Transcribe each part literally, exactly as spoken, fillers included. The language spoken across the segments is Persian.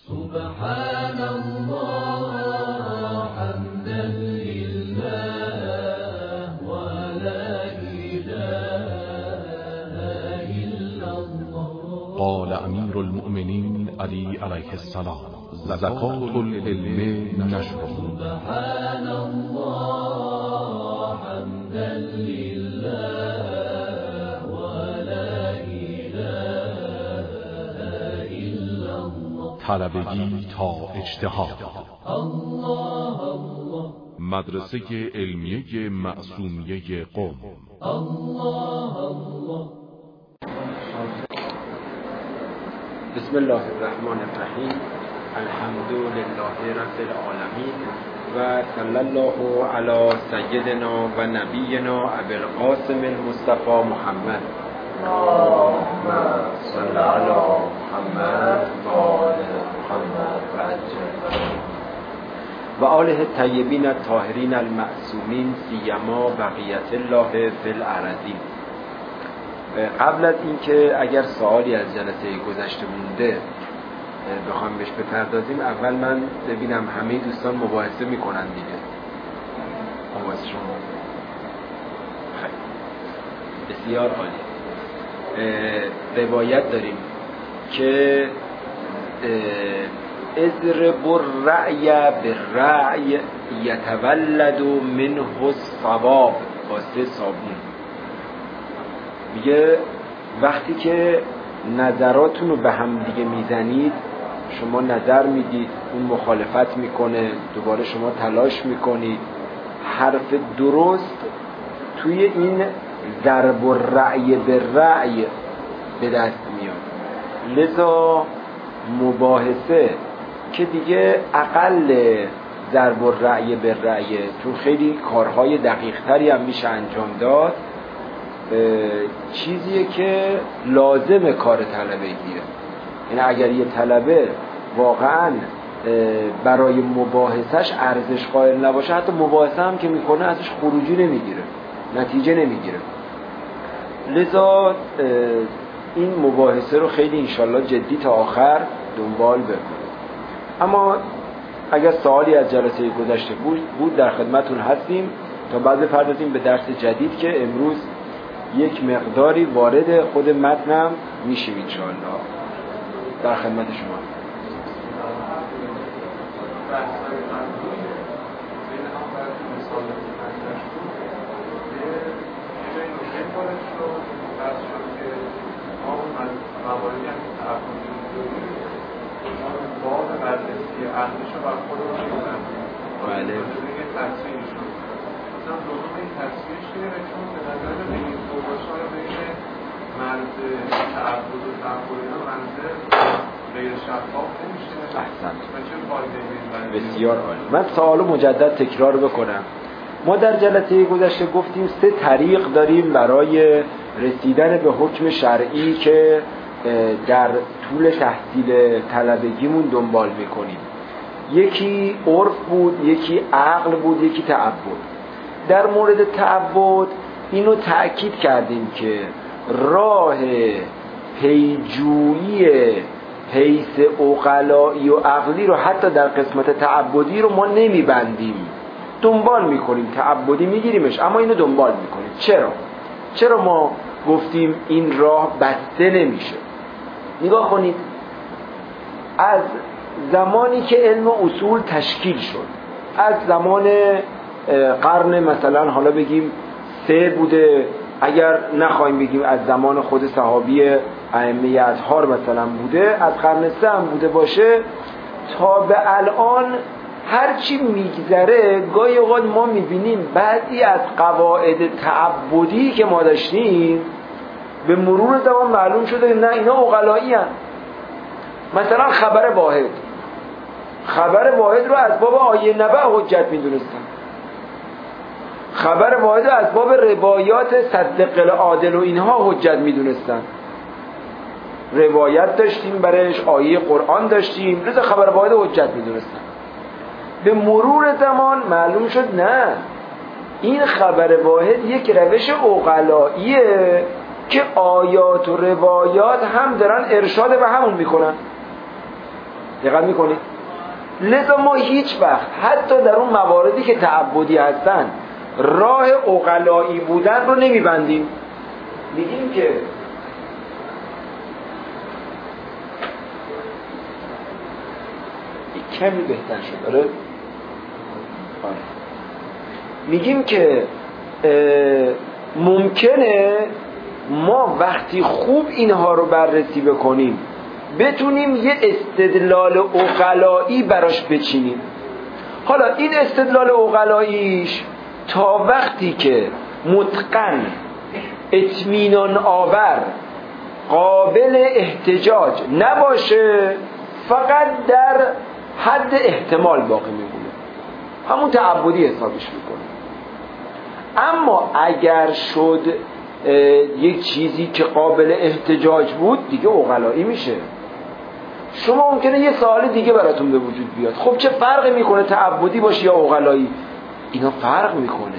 سبحان الله حمدا لله ولا إله إلا الله. قال امیر المؤمنین علی علیه السلام: زکات العلم نشر. سبحان الله حمدا لله ولا إله إلا الله. طلبگی تا اجتهاد. الله الله. مدرسه علمیه معصومیه قم. الله الله. بسم الله الرحمن الرحیم. الحمد لله رب العالمین و صلی الله علی سیدنا و نبینا ابی القاسم المصطفى محمد. اللهم صل على محمد و آل محمد و آله الطیبین الطاهرین المعصومین سیما بقیت الله فی الارضین. قبل از اینکه اگر سوالی از جلسه گذشته مونده بخوام بهش بپردازیم، اول من ببینم همه دوستان مباحثه میکنن دیگه. مباحثه شما خیلی بسیار عالی. روایت داریم که اضرب الرعی بالرعی یتولد منه الصواب، با سه صابون. میگه وقتی که نظراتونو به هم دیگه میزنید، شما نظر میدید، اون مخالفت میکنه، دوباره شما تلاش میکنید، حرف درست توی این ضرب الرعی بالرعی به دست میاد. لذا مباحثه که دیگه اقل ضرب الرعی بالرعی، چون خیلی کارهای دقیق تری هم میشه انجام داد، چیزیه که لازم کار طلبه گیره. یعنی اگر یه طلبه واقعا برای مباحثش ارزش قائل نباشه، حتی مباحثه هم که میکنه ازش خروجی نمیگیره، نتیجه نمیگیره. لذا این مباحثه رو خیلی انشالله جدی تا آخر دنبال بکنید. اما اگر سوالی از جلسه گذشته بود در خدمتون هستیم تا بعد بپردازیم به درس جدید که امروز یک مقداری وارد خود متنم میشیم انشاءالله. در خدمت شما. بله. بسیار عالی. من سوالو مجدد تکرار بکنم. ما در جلسه گذشته گفتیم سه طریق داریم برای رسیدن به حکم شرعی که در طول تحصیل طلبگیمون دنبال میکنیم. یکی عرف بود، یکی عقل بود، یکی تعبد. در مورد تعبد اینو تأکید کردیم که راه پیجویی حیث عقلائی و عقلی رو حتی در قسمت تعبدی رو ما نمیبندیم، دنبال میکنیم. تعبدی میگیریمش اما اینو دنبال میکنیم. چرا؟ چرا ما گفتیم این راه بسته نمیشه؟ نگاه کنید، از زمانی که علم اصول تشکیل شد، از زمان قرن مثلا حالا بگیم سه بوده، اگر نخواهیم بگیم از زمان خود صحابی ائمه اطهار مثلا بوده، از قرن سه هم بوده باشه، تا به الان هرچی میگذره گاهی اوقات ما میبینیم بعضی از قواعد تعبدی که ما داشتیم به مرور زمان معلوم شده نه اینا عقلایی هستند. مثلا خبر واحد، خبر واحد رو از باب آیه نبع حجت میدونستن، خبر واحد رو از باب روایات صدق العادل و اینها حجت میدونستن. روایت داشتیم برش، آیه قرآن داشتیم، رضا خبر واحد حجت میدونستن. به مرور زمان معلوم شد نه، این خبر واحد یک روش عقلاییه که آیات و روایات هم دارن ارشاد به همون میکنن. دقت میکنید؟ لذا ما هیچ وقت حتی در اون مواردی که تعبدی هستن راه عقلایی بودن رو نمیبندیم. میگیم که کمی بهتر شد. آره میگیم که ممکنه ما وقتی خوب اینها رو بررسی بکنیم بتونیم یه استدلال عقلایی براش بچینیم. حالا این استدلال عقلاییش تا وقتی که متقن، اطمینان آور، قابل احتجاج نباشه فقط در حد احتمال باقی میمونه، همون تعبدی حسابش میکنه. اما اگر شد یک چیزی که قابل احتجاج بود دیگه عقلایی میشه. شما ممکنه یه سوال دیگه براتون به وجود بیاد، خب چه فرقی میکنه تعبدی باشه یا عقلایی؟ اینا فرق میکنه.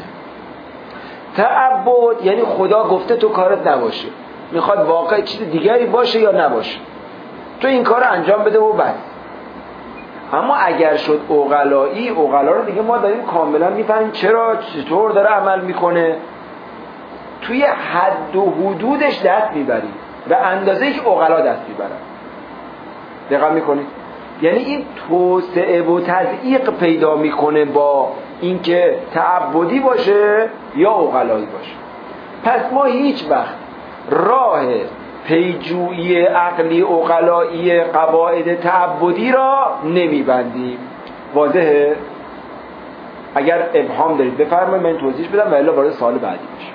تعبد یعنی خدا گفته تو کارت نباشه، میخواد واقع چیز دیگری باشه یا نباشه، تو این کار انجام بده و بس. اما اگر شد عقلایی، عقلا رو دیگه ما داریم کاملا میفهمیم چرا چطور داره عمل میکنه، توی حد و حدودش دست میبریم و اندازه‌ای که عقلا دست میبرن. دقت میکنید؟ یعنی این توسعه و تضییق پیدا میکنه با اینکه تعبدی باشه یا عقلایی باشه. پس ما هیچ وقت راه پیجویی عقلی عقلایی قواعد تعبدی را نمیبندیم. واضحه؟ اگر ابهام دارید بفرمایید من توضیح بدم و الا وارد سوال بعدی بشیم.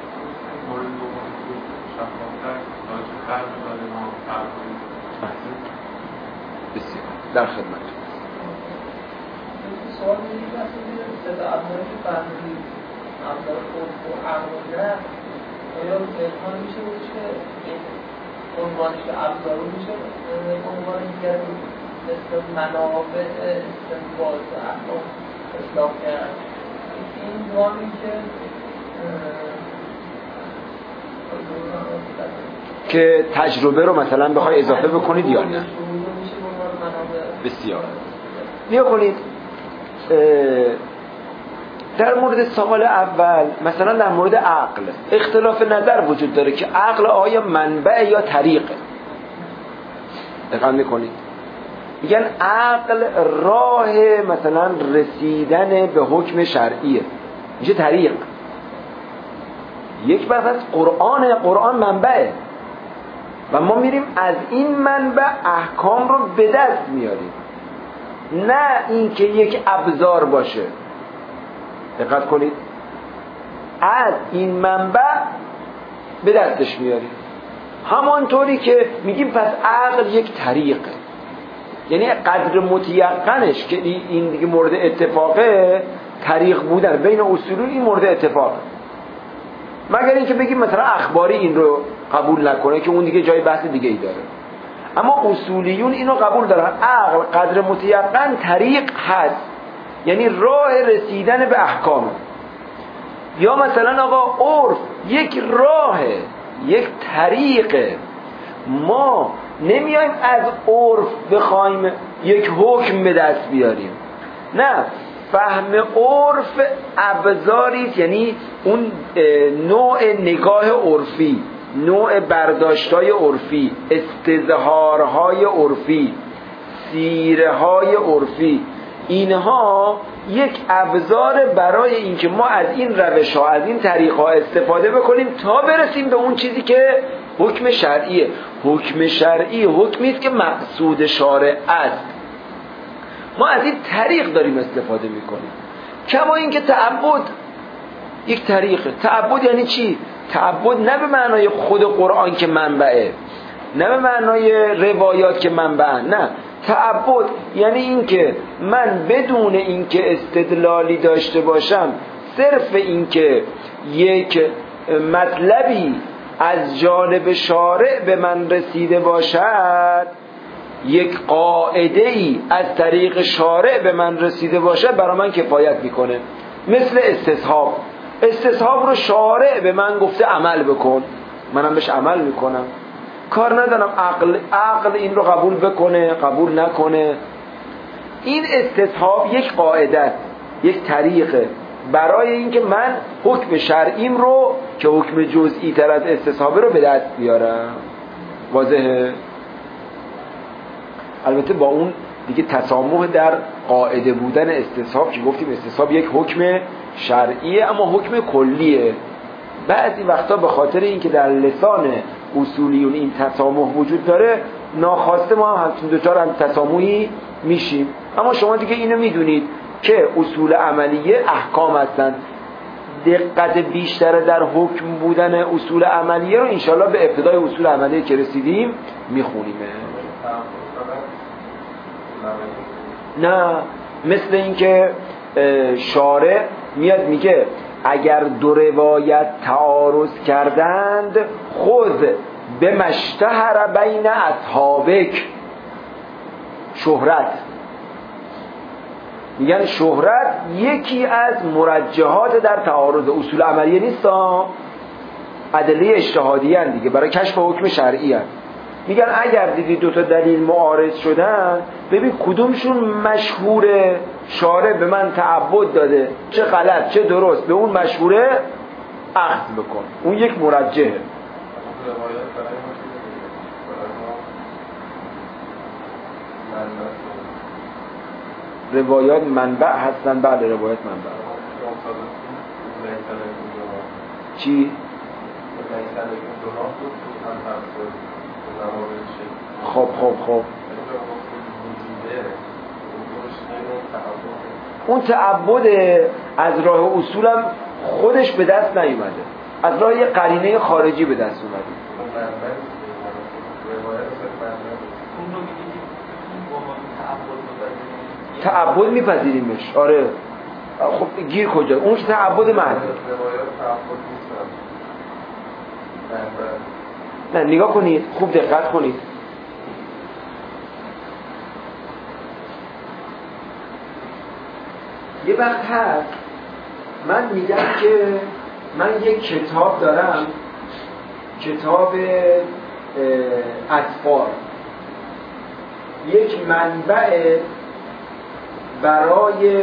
بسیار در خدمت. سوال میگه که صدا ابزاری که فهمیدی ابزار خود و عقل نه آیا امکان میشه بود که این عنوانش ابزار رو میشه عنوان دیگر مثل منابع استنباط و احکام اصلاح کرد؟ این دوامی که که تجربه رو مثلا بخوای اضافه بکنید یا نه؟ بسیار نیا کنید. در مورد سوال اول مثلا در مورد عقل اختلاف نظر وجود داره که عقل آیا منبع یا طریقه. دقت میکنید؟ میگن عقل راه مثلا رسیدن به حکم شرعیه، میشه طریق. یک بحث از قرآن، قرآن منبعه و ما میریم از این منبع احکام رو به دست میاریم، نه اینکه یک ابزار باشه. دقت کنید، از این منبع به دستش میاریم. همانطوری که میگیم پس عقل یک طریقه، یعنی قدر متیقنش که این دیگه مورد اتفاقه، طریق بودن بین اصولون این مورد اتفاقه، مگر اینکه بگیم مثلا اخباری این رو قبول نکنه که اون دیگه جای بحث دیگه ای داره. اما اصولیون اینو قبول دارن، عقل قدر متیقن طریق هست، یعنی راه رسیدن به احکام. یا مثلا آقا عرف یک راهه، یک طریقه. ما نمیایم از عرف بخوایم یک حکم به دست بیاریم، نه، فهم عرف ابزاریست، یعنی اون نوع نگاه عرفی، نوع برداشتای عرفی، استظهارهای عرفی، سیرهای عرفی، اینها یک ابزار برای اینکه ما از این روش ها، از این طریق ها استفاده بکنیم تا برسیم به اون چیزی که حکم شرعیه. حکم شرعی حکمی است که مقصود شارع است، ما از این طریق داریم استفاده میکنیم. کما اینکه تعبد یک طریقه. تعبد یعنی چی؟ تعبد نه به معنای خود قرآن که منبعه، نه به معنای روایات که منبعه، نه، تعبد یعنی اینکه من بدون اینکه استدلالی داشته باشم، صرف اینکه یک مطلبی از جانب شارع به من رسیده باشد، یک قاعده‌ای از طریق شارع به من رسیده باشد، برای من کفایت میکنه. مثل استصحاب، استصحاب رو شارع به من گفته عمل بکن، منم بهش عمل میکنم، کار ندارم عقل عقل این رو قبول بکنه قبول نکنه. این استصحاب یک قاعده است، یک طریقه برای اینکه من حکم شرعیم رو که حکم جزئی تر از استصحابه رو به دست بیارم. واضحه؟ البته با اون دیگه تسامح در قاعده بودن استصحاب که گفتیم استصحاب یک حکم شرعیه اما حکم کلیه. بعضی وقتا به خاطر اینکه در لسان اصولیون این تسامح وجود داره ناخواسته ما هم همچین دوچار هم تسامحی میشیم. اما شما دیگه اینو میدونید که اصول عملیه احکام هستند. دقت بیشتر در حکم بودن اصول عملیه رو انشالله به ابتدای اصول عملیه که رسیدیم میخونیم. نه مثل اینکه شارع میاد میگه اگر دو روایت تعارض کردند خذ به مشتهر بین اصحابک. شهرت میگن شهرت یکی از مرجحات در تعارض اصول عملیه نیست، ادله اجتهادیه ان دیگه، برای کشف حکم شرعی ان. میگن اگر دیدی دو تا دلیل معارض شدن ببین کدومشون مشهوره، شارع به من تعبد داده، چه غلط چه درست، به اون مشهوره اخذ بکن، اون یک مرجحه. روایات منبع هستن. بعد روایات منبع چی؟ خب خب خب اون تعبد از راه اصولم خودش به دست نیومده، از راه یه قرینه خارجی به دست اومده. تعبد میپذیریمش. آره خب گیر کجا؟ اون که تعبد محض. نه نگاه کنید، خوب دقت کنید. یه وقت هست من میگم که من یک کتاب دارم، کتاب اطفال، یک منبع برای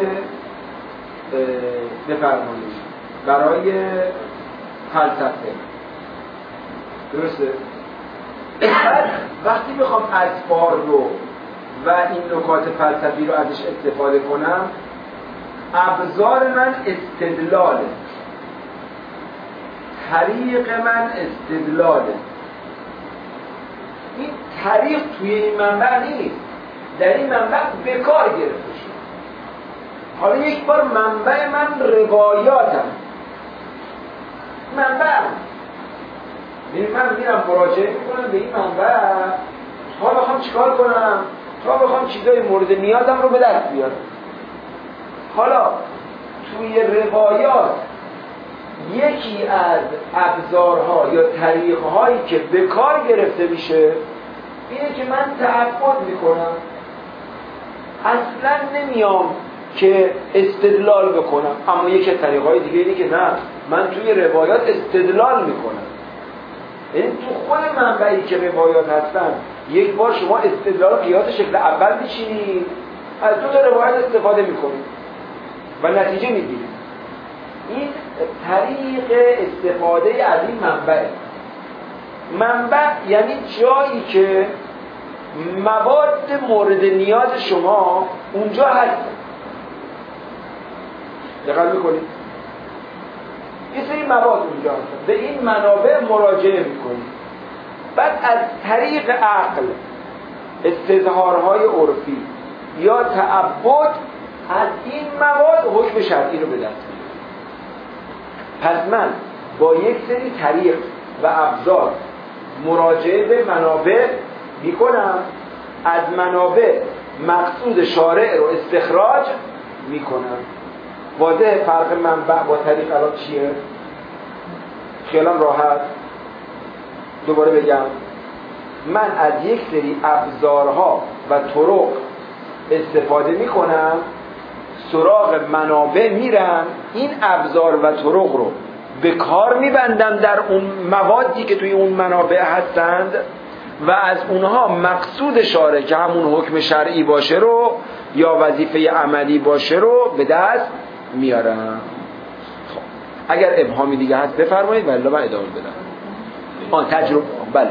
بفرمایید برای فلسفه، درسته؟ وقتی میخوام اطفال رو و این نکات فلسفی رو ازش استفاده کنم، ابزار من استدلاله، طریق من استدلاله. این طریق توی این منبع نیست، در این منبع به کار گرفته شد. حالا یک بار منبع من روایاتم، منبع من میرم مراجعه میکنم به این منبع تا بخوام چیکار کنم، تا بخوام چیزای مورد نیازم رو به دست بیارم. حالا توی روایات یکی از ابزارها یا طریقهایی که به کار گرفته میشه اینه که من تعبد میکنم، اصلا نمیام که استدلال بکنم. اما یکی از طریقهای دیگه اینه که نه، من توی روایات استدلال میکنم. این تو خود منبعی که روایات هستن یک بار شما استدلال قیاس شکل اول میچینید، از دو تا روایت استفاده میکنید و نتیجه میگیرید. این طریق استفاده از این منبع. منبع یعنی جایی که مواد مورد نیاز شما اونجا هست. دقت میکنید؟ یه سری مواد اونجا هست، به این منابع مراجعه میکنید. بعد از طریق عقل، استظهارهای عرفی یا تعبد از این مواد حکم شرعی رو به دست میارم. پس من با یک سری طریق و ابزار مراجعه به منابع میکنم، از منابع مقصود شارع رو استخراج میکنم. واضح فرق منبع با طریق الان چیه؟ خیالم راحت. دوباره بگم، من از یک سری ابزارها و طرق استفاده میکنم، سراغ منابع میرم، این ابزار و طرق رو به کار میبندم در اون موادی که توی اون منابع هستند و از اونها مقصود شارع که همون حکم شرعی باشه رو یا وظیفه عملی باشه رو به دست میارم. خب اگر ابهامی دیگه هست بفرمایید ولی من ادامه بدم. آن تجربه بله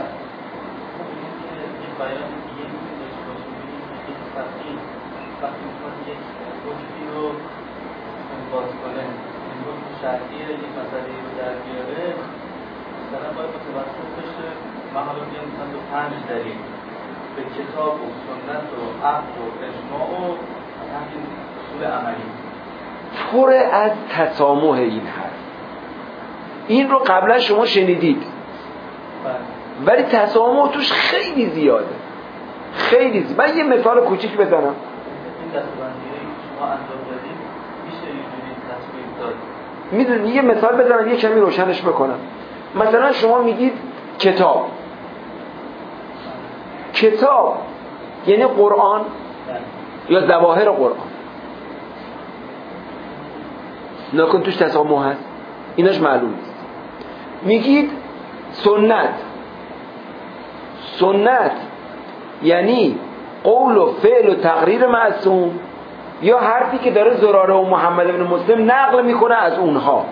شرعیه یک مسئله رو در بیاره مثلا باید متوسط بشه من حالا بیام مثلا دو پنج دلیل به کتاب و سنت و عقل و اجماع و همین اصول عملی پر از تسامح این هست. این رو قبلا شما شنیدید ولی تسامح توش خیلی زیاده، خیلی زیاده. من یه مثال کوچیک بزنم. این دستبندی‌هایی که شما انجام دادید میشه یه جوری تصویر داد؟ میدونی یه مثال بزنم یه کمی روشنش بکنم. مثلا شما میگید کتاب، کتاب یعنی قرآن یا ظواهر قرآن، نکن توش تسامح هست، ایناش معلوم نیست. میگید سنت، سنت یعنی قول و فعل و تقریر معصوم یا حرفی که داره زراره و محمد بن مسلم نقل میکنه از اونها،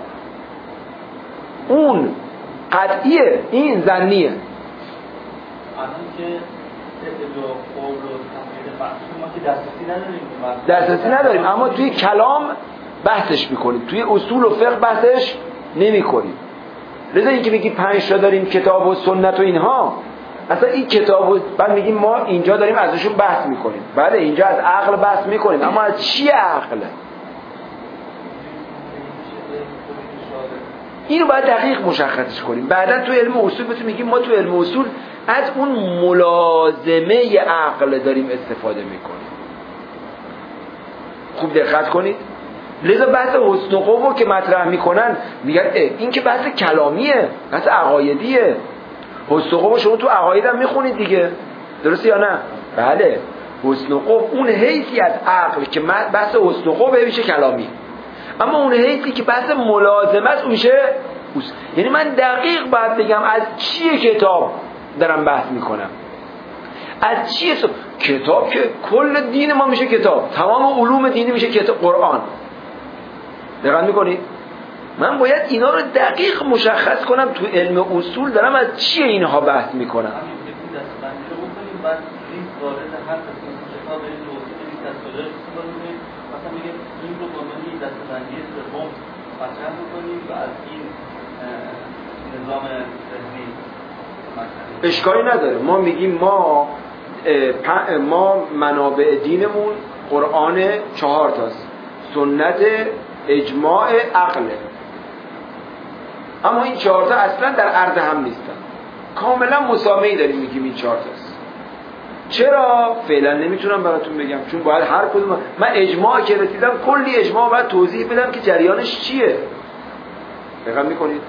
اون قطعیه، این ظنیه. الان که فعل و قول و تقریر معصوم ما که دسترسی نداریم، دسترسی نداریم اما توی کلام بحثش میکنیم، توی اصول و فقه بحثش نمیکنیم. لذا اینکه میگی پنج تا داریم کتاب و سنت و اینها، اصلا این کتاب و بعد میگیم ما اینجا داریم ازشون بحث میکنیم. بله اینجا از عقل بحث میکنیم اما از چی عقل؟ اینو باید دقیق مشخصش کنیم. بعدا تو علم اصول بهتون میگیم ما تو علم اصول از اون ملازمه عقل داریم استفاده میکنیم. خوب دقت کنید. لذا بحث حسن و خوب که مطرح میکنن میگن این که بحث کلامیه، بحث عقایدیه. حسن و خوب شما تو عقاید هم میخونید دیگه، درسته یا نه؟ بله. حسن و خوب اون حیثی از عقل که بحث حسن و خوب میشه کلامی، اما اون حیثی که بحث ملازمه است اون میشه اوست. یعنی من دقیق باید بگم از چیه کتاب دارم بحث میکنم، از چیه سو... کتاب که کل دین ما میشه کتاب، تمام علوم دینی میشه کتاب قرآن. دقیق میکنید؟ من باید اینا رو دقیق مشخص کنم تو علم اصول دارم از چیه اینها بحث میکنم. همین دستبندی رو بکنیم بعد این وارد هر قسمت کتاب این توضیح بدید از کجا استفاده کنید، مثلا میگه این رو با من این دستبندی سوم مطرح بکنیم و از این نظام ذهنی اشکالی نداره. ما میگیم ما ما منابع دینمون قرآن چهار تاست، سنت، اجماع، عقله، اما این چهار تا اصلا در عرض هم نیستن، کاملا مسامحی داریم میگیم این چهار تاست. چرا؟ فعلا نمیتونم براتون بگم چون باید هر کدوم من اجماع که رسیدم کلی اجماع باید توضیح بدم که جریانش چیه. دقیق میکنید؟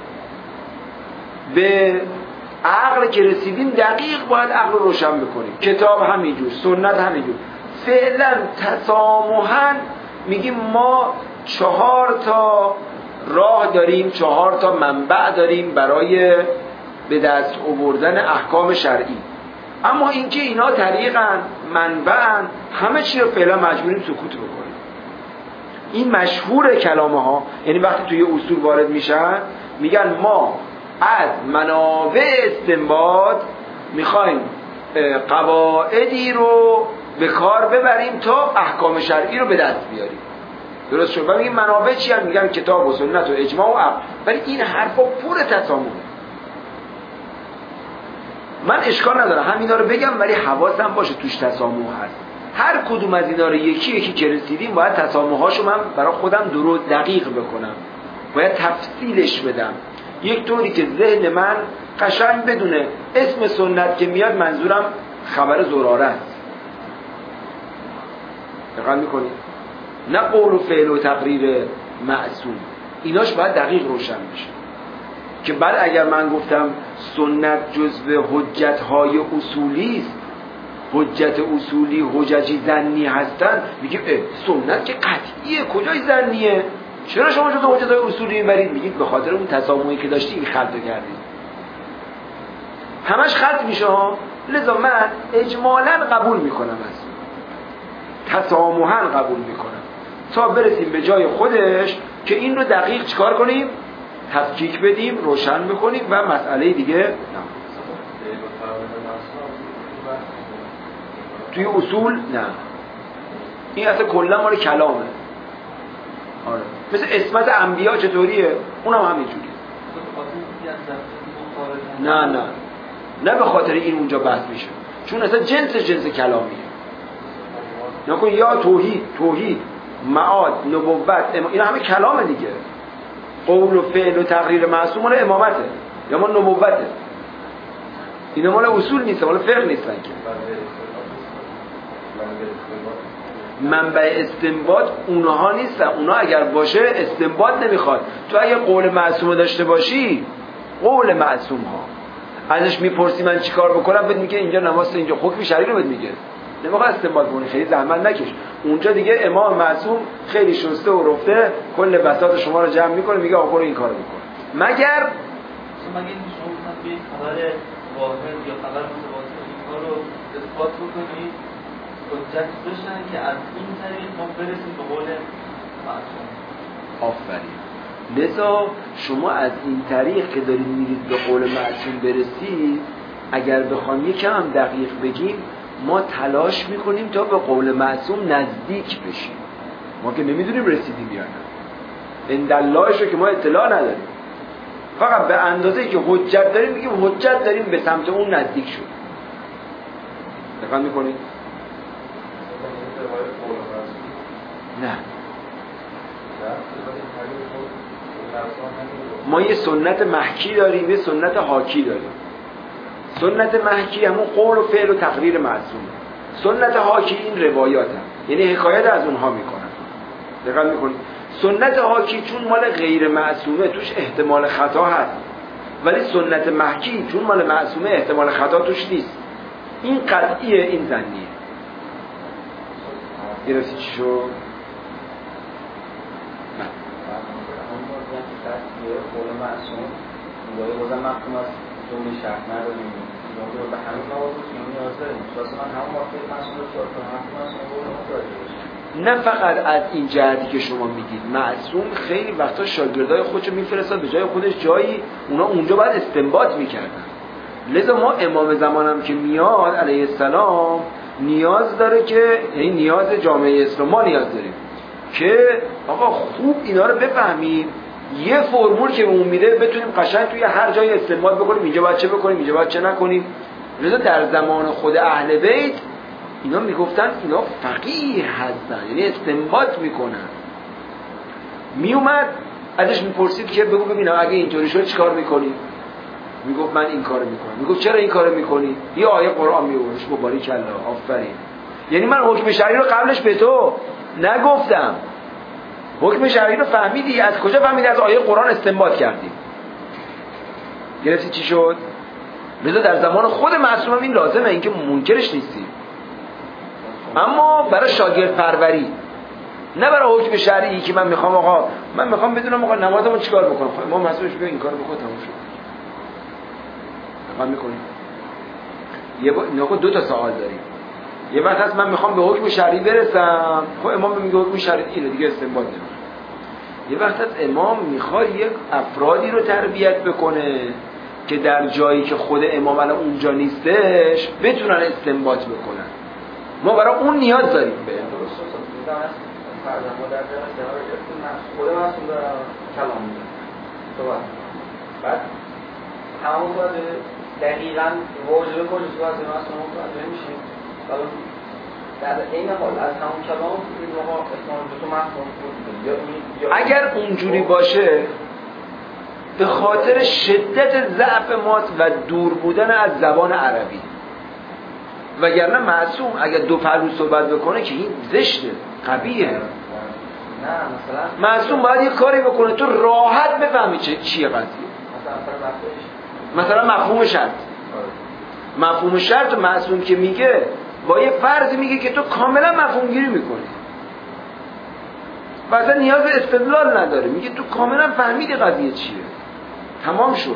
به عقل که رسیدیم دقیق باید عقل رو روشن بکنیم. کتاب همینجور، سنت همینجور. فعلا تسامحاً میگیم ما چهار تا راه داریم، چهار تا منبع داریم برای به دست آوردن احکام شرعی، اما اینکه اینا طریقاً منبعاً همه چی رو فعلا مجبوریم سکوت بکنیم. این مشهور کلامه ها، یعنی وقتی توی اصول وارد میشن میگن ما از منابع استنباط میخوایم قواعدی رو به کار ببریم تا احکام شرعی رو به دست بیاریم. درست شد؟ میگن منابع چی هم؟ میگن کتاب و سنت و اجماع و عقل. ولی این حرفا پر تسامحه. من اشکال ندارم همینا رو بگم ولی حواسم باشه توش تسامح هست. هر کدوم از اینا رو یکی یکی که رسیدیم باید تسامح‌هاشو من برای خودم درست دقیق بکنم، باید تفصیلش بدم یک طوری که ذهن من قشنگ بدونه اسم سنت که میاد منظورم خبر زراره است. دقیق میکنید؟ نه قول و فعل و تقریر معصوم. ایناش باید دقیق روشن بشه که بعد اگر من گفتم سنت جزو حجت‌های اصولی است، حجت اصولی حججی ظنی هستن، میگیم سنت که قطعیه، کجای ظنیه؟ چرا شما جزو حجت‌های اصولی میبرید؟ میگید به خاطر اون تسامحی که داشتی این خلط کردید. همش خلط میشه ها. لذا من اجمالاً قبول میکنم از تسامحاً قبول میکنم تا برسیم به جای خودش که این رو دقیق چیکار کنیم؟ تفکیک بدیم، روشن بکنیم و مسئله دیگه نه. توی اصول نه، این اصلا کلا مال کلامه. آره مثل اسمت انبیا چطوریه؟ اونم همینجوریه. نه نه نه به خاطر این اونجا بحث میشه، چون اصلا جنس جنس کلامیه. نکن یا توحید، توحید، معاد، نبوت، اینا همه کلامه دیگه. قول و فعل و تقریر معصوم مال امامته یا مال نبوته. اینا مال اصول نیست، مال فقه نیستن که. منبع استنباط اونها نیستن. اونها اگر باشه استنباط نمیخواد. تو اگه قول معصوم داشته باشی، قول معصوم ها ازش میپرسی من چیکار بکنم، بهت میگه اینجا نماز، اینجا حکم شرعی رو بهت میگه. نمیخواد استنباط کنی، خیلی زحمت نکش. اونجا دیگه امام معصوم خیلی شسته و رفته کل بساط شما رو جمع میکنه، میگه آقا برو این کارو بکن. مگر مگر شما مثلا به خبر واحد یا خبر متواتر این کارو اثبات بکنید، حجت بشن که از این طریق ما برسیم به قول معصوم. آفرین. لذا شما از این طریق که دارید میرید به قول معصوم برسید، اگر بخوام یکم هم دقیق بگیم، ما تلاش میکنیم تا به قول معصوم نزدیک بشیم. ما که نمیدونیم رسیدیم یا نه، اندلایش رو که ما اطلاع نداریم، فقط به اندازه‌ای که حجت داریم میگیم حجت داریم به سمت اون نزدیک شد. دقت میکنید؟ نه، ما یه سنت محکی داریم، یه سنت حاکی داریم. سنت محکی همون قول و فعل و تقریر معصوم. سنت حاکی این روایات هم، یعنی حکایت از اونها میکنن. دقت میکنید؟ سنت حاکی چون مال غیر معصومه توش احتمال خطا هست، ولی سنت محکی چون مال معصومه احتمال خطا توش نیست. این قطعیه، این ظنیه. گرفتی چی شد؟ نه قول معصوم باید بازم مفهوم از جمله شرط نداریم، جمله به همین موارد نیاز داریم. واسه من همون واقعیت معصوم رو چهار تا مفهوم معصوم رو متوجه بشیم. نه فقط از این جهتی که شما میگید. معصوم خیلی وقتا شاگردای خودشو میفرستاد به جای خودش جایی اونا اونجا باید استنباط میکردن. لذا ما امام زمانم که میاد علیه السلام نیاز داره که، یعنی نیاز جامعه اسلام، ما نیاز داریم که آقا خوب اینا رو بفهمیم، یه فرمول که اون میده بتونیم قشنگ توی هر جای استنباط بکنیم، اینجا باید چه بکنیم، اینجا باید چه نکنیم. لذا در زمان خود اهل بیت اینا میگفتن اینا فقیه هستن، یعنی استنباط میکنن. میومد ازش میپرسید که بگو ببینم اگه اینطوری شد چیکار میکنی؟ میگفت من این کارو میکنم. میگفت چرا این کارو میکنی؟ یه آیه قرآن میورش، مبارک الله، آفرین. یعنی من حکم شرعی رو قبلش به تو نگفتم، حکم شرعی رو فهمیدی، از کجا فهمیدی؟ از آیه قرآن استنباط کردی. گرفتی چی شد؟ لذا در زمان خود معصوم این لازمه، این که منکرش نیستی، اما برای شاگرد پروری، نه برای حکم شرعی که من میخوام آقا من میخوام بدونم آقا نمازمو چیکار بکنم. ما مسئولش بگه این کارو بکن تموم شد. تمام میکنیم. یه با... نه دو تا سوال داریم. یه وقت هست من میخوام به حکم شرعی برسم، خب امام میگه حکم شرعی اینه دیگه استنباط نمیشه. یه وقت هست امام میخواد یک افرادی رو تربیت بکنه که در جایی که خود امام الان اونجا نیستش بتونن استنباط بکنن. ما برای اون نیاز داریم. به درست است. فرضاً ما در جای استعاره گرفتیم خود معصوم داره کلام میگه. تو بعد همون باید دقیقاً واجب کجاست باید معصوم متوجه میشیم. حالا در این حال از همون کلام این ما احتمال دو تا مفهوم بود. اگر اونجوری باشه به خاطر شدت ضعف ماست و دور بودن از زبان عربی، وگرنه معصوم اگر دو پهلو صحبت بکنه که این زشته، قبیحه. نه مثلا معصوم باید یه کاری بکنه تو راحت بفهمی چه چیه قضیه. مثلا مفهوم شرط، مفهوم شرط معصوم که میگه با یه فرض میگه که تو کاملا مفهوم گیری میکنی و اصلا نیاز به استدلال نداره، میگه تو کاملا فهمیدی قضیه چیه، تمام شد.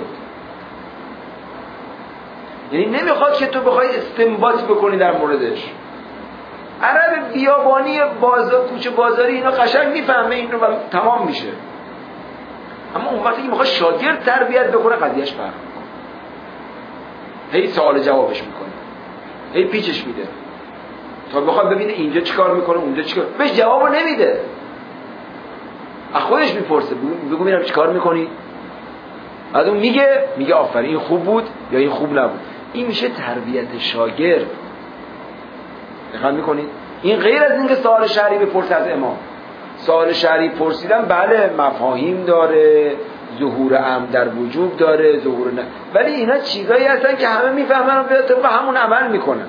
یعنی نمیخواد که تو بخوای استنباط بکنی در موردش. عرب بیابانی بازار کوچه بازاری اینا قشنگ میفهمه این رو و تمام میشه. اما اون وقتی که میخواد شاگرد تربیت بکنه قضیهش فرق میکنه. هی سوال جوابش میکنه، هی پیچش میده تا بخواد ببینه اینجا چیکار میکنه اونجا چیکار، بهش جوابو نمیده، از خودش میپرسه بگو ببینم چیکار میکنی، بعد اون میگه میگه آفرین این خوب بود یا این خوب نبود. این میشه تربیت شاگرد. دقت میکنید؟ این غیر از اینکه سوال شرعی بپرسه از امام. سوال شرعی پرسیدن بله مفاهیم داره، ظهور امر در وجوب داره، ظهور نه، ولی اینا چیزایی هستن که همه میفهمن و به طبق همون عمل میکنن.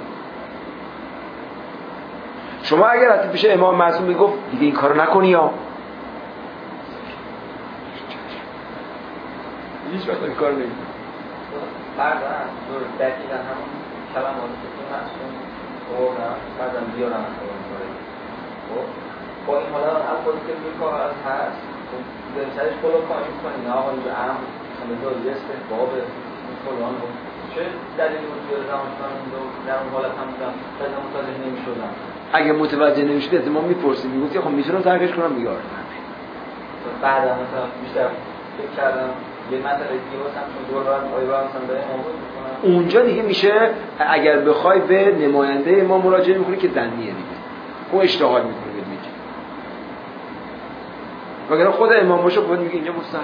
شما اگر حتی پیش امام معصوم میگفت دیگه این کارو نکنی یا هیچ وقت این کار نمیکنه. بعدا دور دقیقا همون کلماتی که معصوم آوردن بعدا بیارن خب با این حالا البته که روی کاغذ هست در سرش کلا کاری میکنی نه آقا اینجا امر همه استحباب فلان بود چه دلیلی بود بیاره زمان کنم در اون حالت هم بودم بعد متوجه نمیشدم. اگه متوجه نمیشدی از ما میپرسیم میگوتی خب میتونم ترکش کنم میگه آره. بعدا مثلا بیشتر فکر کردم یه مسئله دیگه واسم چون دور برم آیه برم مثلا به امام بود میکنم اونجا دیگه میشه اگر بخوای به نماینده ما مراجعه میکنی که زنیه دیگه اون اجتهاد میکنه میگه وگرنه خود امام باشه خود میگه اینجا مستحب.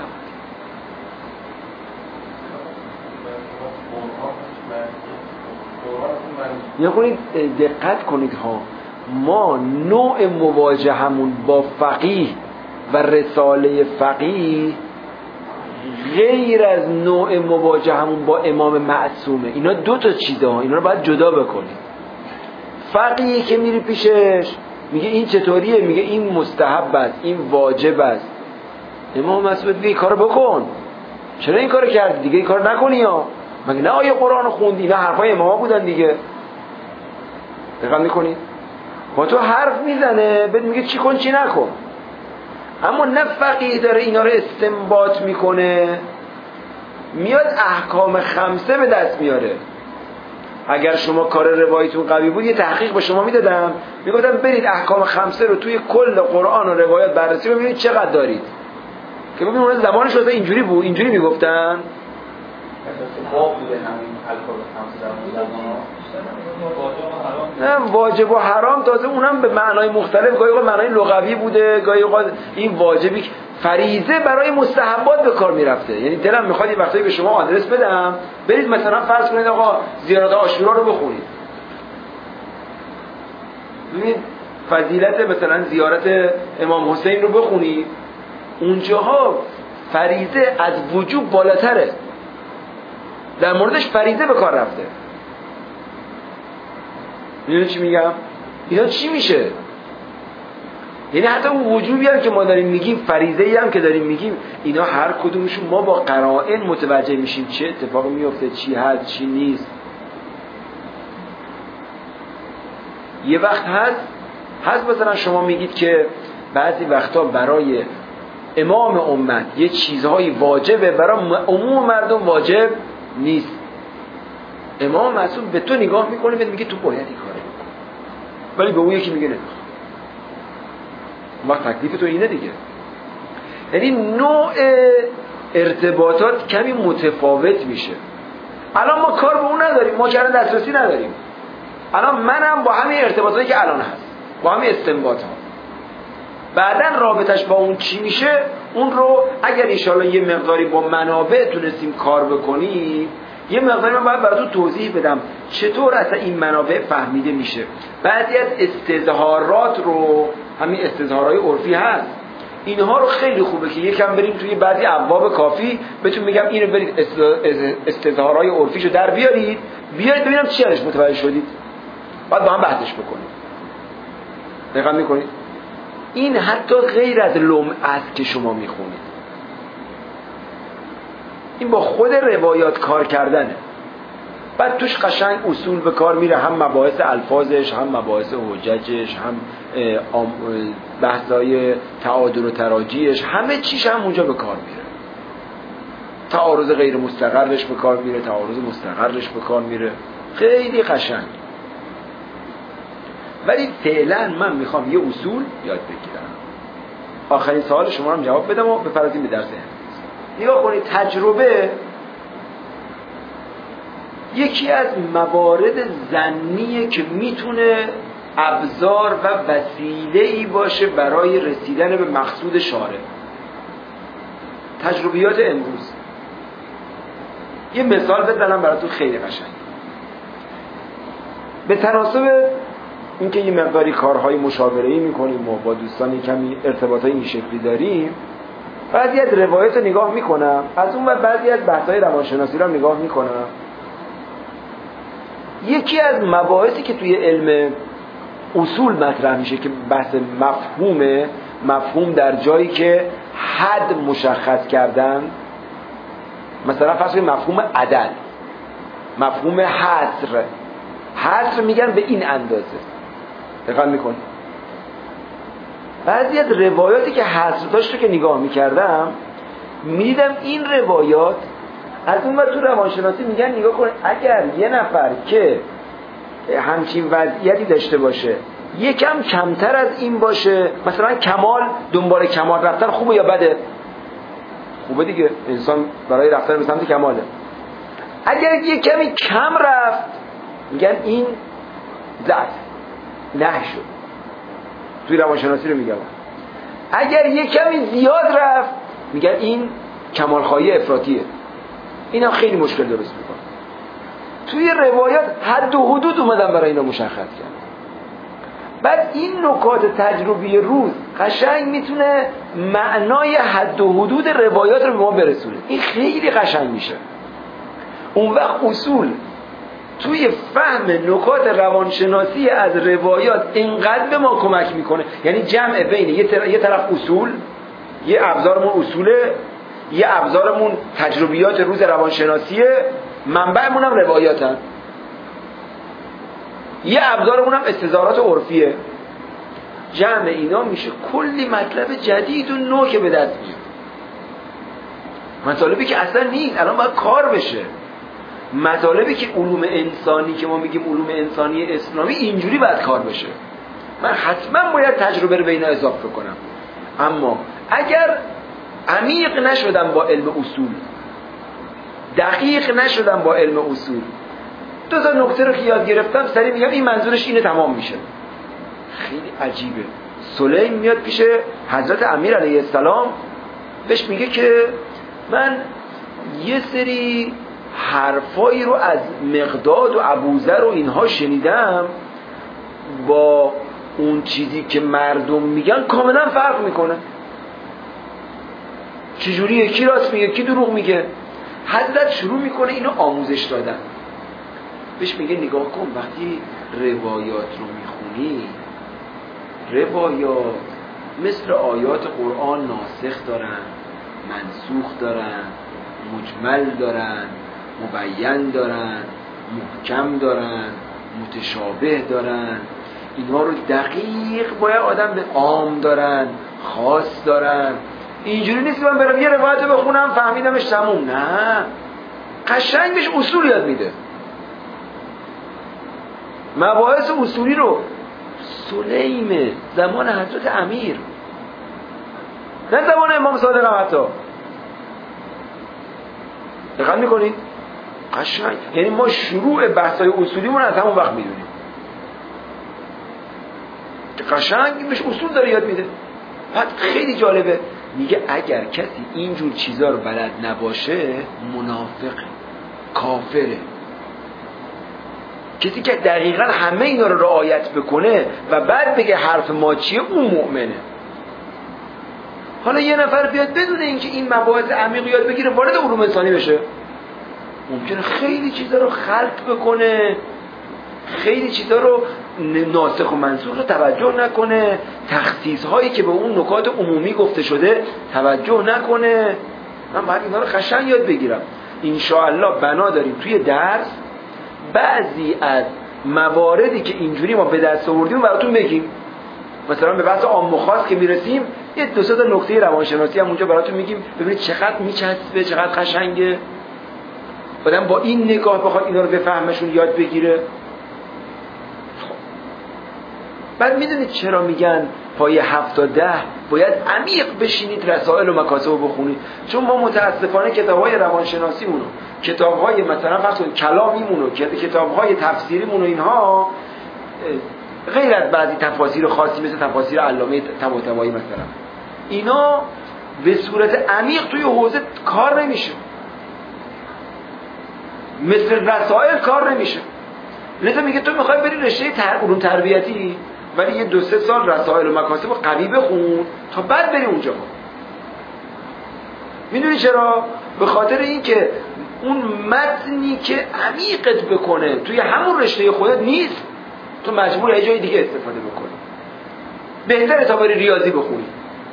یا کنید دقت کنید ها، ما نوع مواجهمون با فقیه و رساله فقیه غیر از نوع مواجهمون با امام معصومه. اینا دو تا چیزه ها، اینا رو باید جدا بکنید. فقیه که میری پیشش میگه این چطوریه، میگه این مستحب است، این واجب است. امام معصوم میگه این کارو بکن، چرا این کارو کردی دیگه این کارو نکنی یا مگه نه آیه قرآن خوندی؟ اینا حرفای امام بودن دیگه. دقت میکنید؟ با تو حرف میزنه بهت میگه چی کن چی نکن، اما نه فقیه داره اینا رو استنباط میکنه، میاد احکام خمسه به دست میاره. اگر شما کار روایتون قوی بود یه تحقیق به شما میدادم، میگفتم برید احکام خمسه رو توی کل قرآن و روایات بررسی ببینید چقدر دارید، که ببینید اون زمانش واسه اینجوری بود، اینجوری میگفتن باب بوده همین الفاظ خمسه در نه واجب و حرام تازه اونم به معنای مختلف، گاهی اوقات معنای لغوی بوده، گاهی اوقات این واجبی فریضه برای مستحبات به کار میرفته. یعنی دلم میخواد یه وقتایی به شما آدرس بدم برید مثلا فرض کنید آقا زیارت عاشورا رو بخونید، ببینید فضیلت مثلا زیارت امام حسین رو بخونید، اونجاها فریضه از وجوب بالاتره، در موردش فریضه به کار رفته. میدونی چی میگم؟ اینا چی میشه؟ یعنی حتی اون وجوبی هم که ما داریم میگیم، فریضه‌ای هم که داریم میگیم، اینا هر کدومشون ما با قرائن متوجه میشیم چه اتفاقی میفته، چی هست چی نیست. یه وقت هست هست مثلا شما میگید که بعضی وقتا برای امام امت یه چیزهایی واجبه، برای عموم مردم واجب نیست. امام معصوم به تو نگاه میکنه و میگه تو باید این کاره بکن، ولی به اون یکی میگه نمیخوام. وقت تکلیف تو اینه دیگه. یعنی نوع ارتباطات کمی متفاوت میشه. الان ما کار به اون نداریم، ما چرا دسترسی نداریم. الان منم با همین ارتباطاتی که الان هست، با همین استنباط ها، بعدن رابطش با اون چی میشه، اون رو اگر انشالله یه مقداری با منابع تونستیم کار بکنیم، یه مقداری من باید براتون توضیح بدم چطور اصلا این منابع فهمیده میشه. بعضی از استظهارات رو، همین استظهارهای عرفی هست، اینها رو خیلی خوبه که یکم بریم توی بعضی ابواب کافی بهتون میگم اینو برید استظهارهای عرفیشو در بیارید، بیارید ببینم چی ازش متوجه شدید، بعد با هم بحثش بکنید. دقت میکنید؟ این حتی غیر از لمعت که شما میخونید، این با خود روایات کار کردنه. بعد توش قشنگ اصول به کار میره، هم مباحث الفاظش، هم مباحث حججش، هم بحثای تعادل و تراجیحش، همه چیش هم اونجا به کار میره. تعارض غیر مستقرش به کار میره، تعارض مستقرش به کار میره. خیلی قشنگ. ولی فعلا من میخوام یه اصول یاد بگیرم. آخرین سوال شما رو هم جواب بدم و بپردازیم به درس امروز. نگاه کنید، تجربه یکی از موارد ظنیه که میتونه ابزار و وسیله‌ای باشه برای رسیدن به مقصود شارع. تجربیات امروز، یه مثال بزنم براتون خیلی قشنگ. به تناسب اینکه یه مقداری کارهای مشاوره‌ای میکنیم و با دوستان کمی ارتباطای این شکلی داریم، بعضی از روایات رو نگاه میکنم، از اون و بعضی از بحث‌های روانشناسی رو هم نگاه میکنم. یکی از مباحثی که توی علم اصول مطرح میشه که بحث مفهومه، مفهوم در جایی که حد مشخص کردن، مثلا فرض کنید مفهوم عدل، مفهوم حصر، حصر میگن به این اندازه. دقت میکنید بعضی از روایاتی که حصر داشت رو که نگاه میکردم میدیدم این روایات از اون ور تو روانشناسی میگن نگاه کنید اگر یه نفر که همچین وضعیتی داشته باشه یکم کمتر از این باشه، مثلا کمال، دنبال کمال رفتن خوبه یا بده؟ خوبه دیگه، انسان برای رفتن به سمت کماله. اگر یه کمی کم رفت میگن این ضعف، نه شد. توی روانشناسی رو میگم اگر یه کمی زیاد رفت میگن این کمالخواهی افراطیه. این هم خیلی مشکل درست میکنه. توی روایات حد و حدود اومدن برای اینا مشخص کرد. بعد این نکات تجربی روز قشنگ میتونه معنای حد و حدود روایات رو به ما برسونه. این خیلی قشنگ میشه. اون وقت اصول توی فهم نکات روانشناسی از روایات اینقدر به ما کمک میکنه، یعنی جمع بین یه طرف اصول، یه ابزارمون اصوله، یه ابزارمون تجربیات روز روانشناسیه، منبعمون هم روایاتن، یه ابزارمون هم استظهارات عرفیه. جمع اینا میشه کلی مطلب جدید و نو که به دست میاد، مطالبی که اصلا نیست، الان باید کار بشه. مطالبی که علوم انسانی که ما میگیم علوم انسانی اسلامی اینجوری باید کار بشه. من حتما باید تجربه رو به اینا اضافه کنم. اما اگر عمیق نشدم با علم اصول، دقیق نشدم با علم اصول، دو تا نکته رو که یاد گرفتم سریع میگم این منظورش اینه، تمام میشه. خیلی عجیبه. سلیم میاد پیش حضرت امیر علیه السلام، بهش میگه که من یه سری حرفایی رو از مقداد و ابوذر و اینها شنیدم، با اون چیزی که مردم میگن کاملا فرق میکنه. چجوریه؟ کی راست میگه کی دروغ میگه؟ حضرت شروع میکنه اینو آموزش دادن. بهش میگه نگاه کن وقتی روایات رو میخونی، روایات مثل آیات قرآن ناسخ دارن، منسوخ دارن، مجمل دارن، مبین دارن، محکم دارن، متشابه دارن. اینها رو دقیق باید آدم به عام دارن، خاص دارن. اینجوری نیست من برم یه روایت بخونم فهمیدمش تموم. نه، قشنگ بهش اصول یاد میده. مباحث اصولی رو سلیم زمان حضرت امیر، نه زمان امام صادق هم حتی. دقت میکنید؟ قشنگ. یعنی ما شروع بحث‌های اصولیمون از همون وقت میدونیم. قشنگ بهش اصول داره یاد میده. بعد خیلی جالبه، میگه اگر کسی اینجور چیزا رو بلد نباشه منافقه، کافره. کسی که دقیقا همه اینا رو رعایت بکنه و بعد بگه حرف ما چیه، اون مؤمنه. حالا یه نفر بیاد بدون اینکه این مباحث عمیق یاد بگیره وارد علوم انسانی بشه، ممکنه خیلی چیزا رو خلط بکنه، خیلی چیزا رو ناسخ و منسوخ رو توجه نکنه، تخصیص هایی که به اون نکات عمومی گفته شده توجه نکنه. من باید اینا رو قشنگ یاد بگیرم. انشاءالله بنا داریم توی درس بعضی از مواردی که اینجوری ما به دست آوردیم براتون بگیم. مثلا به بحث عام و خاص که میرسیم یه دو سه تا نکته روانشناسی هم اونجا براتون میگیم، ببینید چقدر میچسبه، چقدر قشنگه. آدم با این نگاه بخواد اینا رو بفهمشون، یاد بگیره. بعد میدونید چرا میگن پایه هفت تا ده باید عمیق بشینید رسائل و مکاسب رو بخونید؟ چون ما متاسفانه کتاب‌های روانشناسیمونو، کتاب‌های مثلا فرض کنید کلامیمونو، کتاب‌های تفسیریمونو، اینها غیر از بعضی تفاسیر خاصی مثل تفاسیر علامه طباطبایی مثلا، اینا به صورت عمیق توی حوزه کار نمیشه، مثل رسائل کار نمیشه. لذا میگه تو میخوای بری رشته تر... علوم تربیتی، ولی یه دو سه سال رسائل و مکاسب قوی بخون تا بعد بری اونجا. میدونی چرا؟ به خاطر اینکه اون متنی که عمیقت بکنه توی همون رشته خودت نیست، تو مجبور یه جای دیگه استفاده بکنی. بهتره تا بری ریاضی بخونی.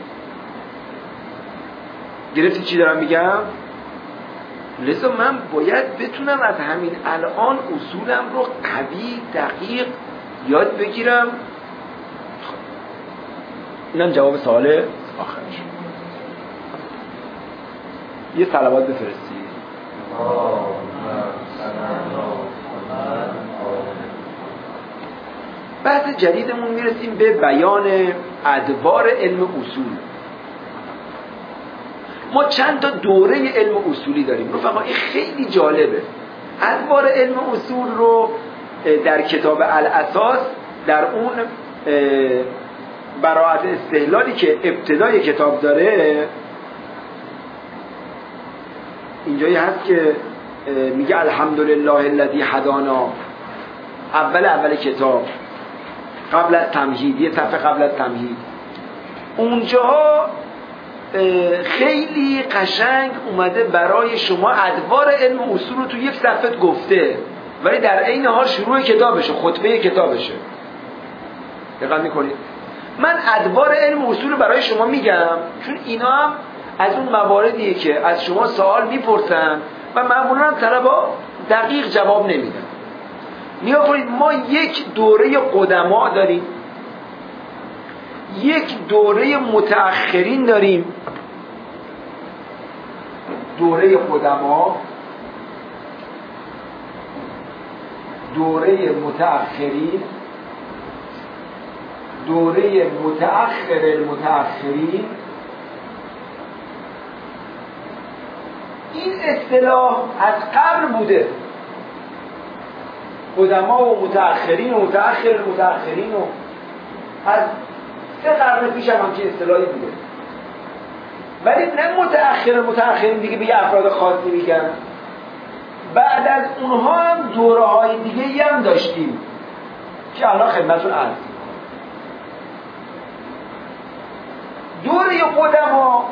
گرفتی چی دارم میگم؟ لذا من باید بتونم از همین الان اصولم رو قوی دقیق یاد بگیرم. اینم جواب سوال آخرش. یه صلوات بفرستی. بحث جدیدمون میرسیم به بیان ادوار علم اصول. ما چند تا دوره علم اصولی داریم رفقا، این خیلی جالبه. ادوار علم اصول رو در کتاب الاساس، در اون براءت استحلالی که ابتدای کتاب داره، اینجایی هست که میگه الحمدلله الذی هدانا، اول اول کتاب قبل از تمهید، یه صفحه قبل از تمهید. اونجا خیلی قشنگ اومده برای شما ادوار علم اصول رو تو یک صفحه گفته، ولی در عین حال شروع کتابشه، خطبه کتابشه. دقت میکنید؟ من ادوار علم اصول رو برای شما میگم چون اینا هم از اون مواردیه که از شما سوال میپرسن و معمولا هم طلبا دقیق جواب نمیدن. نیا کنید، ما یک دوره قدما داریم، یک دوره متأخرین داریم. دوره قدما، دوره متأخرین، دوره متأخر المتأخرین. این اصطلاح از قبل بوده، قدما و متأخرین و متأخر المتأخرین، و از سه قرن پیش هم همچین اصطلاحی بوده، ولی نه متأخر متأخرین دیگه به یه افراد خاصی میگن. بعد از اونها هم دوره های دیگه هم داشتیم که الان خدمتتون عرض می‌کنم. دوره قدما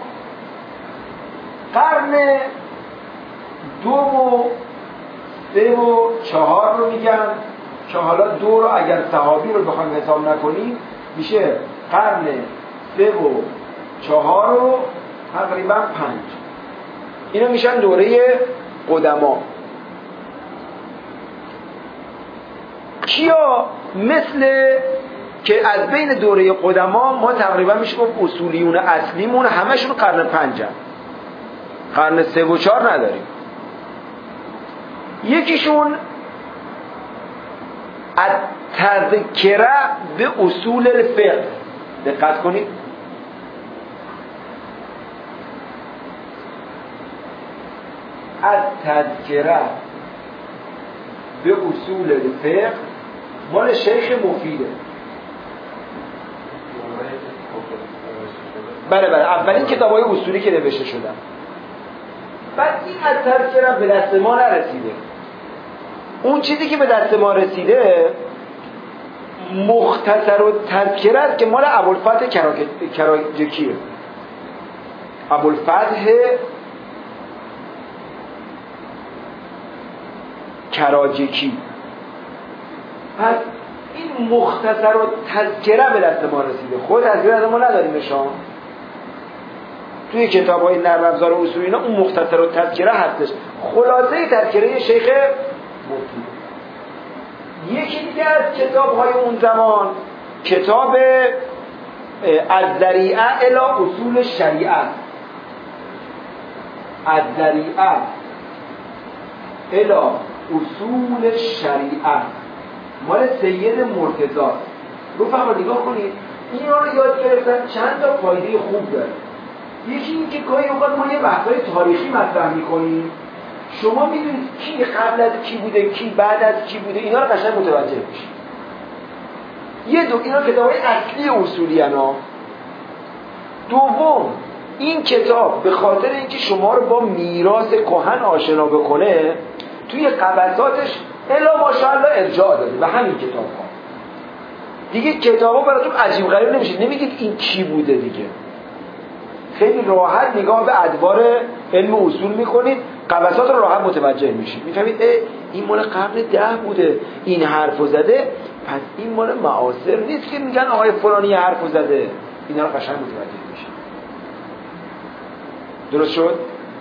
قرن دو و سه و چهار رو میگن، که حالا دو رو اگر صحابی رو بخوایم حساب نکنیم میشه قرن سه و چهار و تقریبا پنج. اینا میشن دوره قدما. کیا؟ مثل که از بین دوره قدما ما تقریبا میشه گفت اصولیون اصلیمون همشون قرن پنج هم. قرن سه و چهار نداریم. یکیشون التذکره به اصول الفقه. دقت کنید، التذکره به اصول الفقه مال شیخ مفیده. بله بله، اولین کتاب‌های اصولی که نوشته شدن. بعد این التذکره به دست ما نرسیده. اون چیزی که به دست ما رسیده مختصر و تذکره است که مال ابوالفتح کراجکیه. ابوالفتح کراجکی. پس این مختصر و تذکره به دست ما رسیده. خود تذکره ما نداریم شما. توی کتاب‌های نرم افزار و اصول اینا اون مختصر و تذکره هستش. خلاصه تذکره شیخ مفید. یکی دیگه از کتاب‌های اون زمان کتاب الذریعه الی اصول شریعه، الذریعه الی اصول شریعه مال سید مرتضی. رفقا نگاه کنید اینا رو یاد گرفتن چند تا فایده خوب داره. یکی این که گاهی اوقات ما یه بحث‌های تاریخی مطرح می‌کنیم، شما می‌دونید کی قبل از کی بوده، کی بعد از کی بوده، اینا رو قشنگ متوجه میشید. یه دو اینا کتاب‌های اصلی اصولی انا. دوم این کتاب به خاطر اینکه شما رو با میراث کهن آشنا بکنه توی قبضاتش الا ماشاءالله ارجاع داده به همین کتاب ها. دیگه کتابا براتون عجیب غریب نمیشه، نمیگید این کی بوده دیگه. خیلی راحت نگاه به ادوار علم اصول میکنید، قبضات رو راحت متوجه میشید، میفهمید این مال قرن ده بوده این حرفو زده، پس این مال معاصر نیست که میگن آقای فلانی حرفو زده. اینا رو قشنگ متوجه میشید. درست شد؟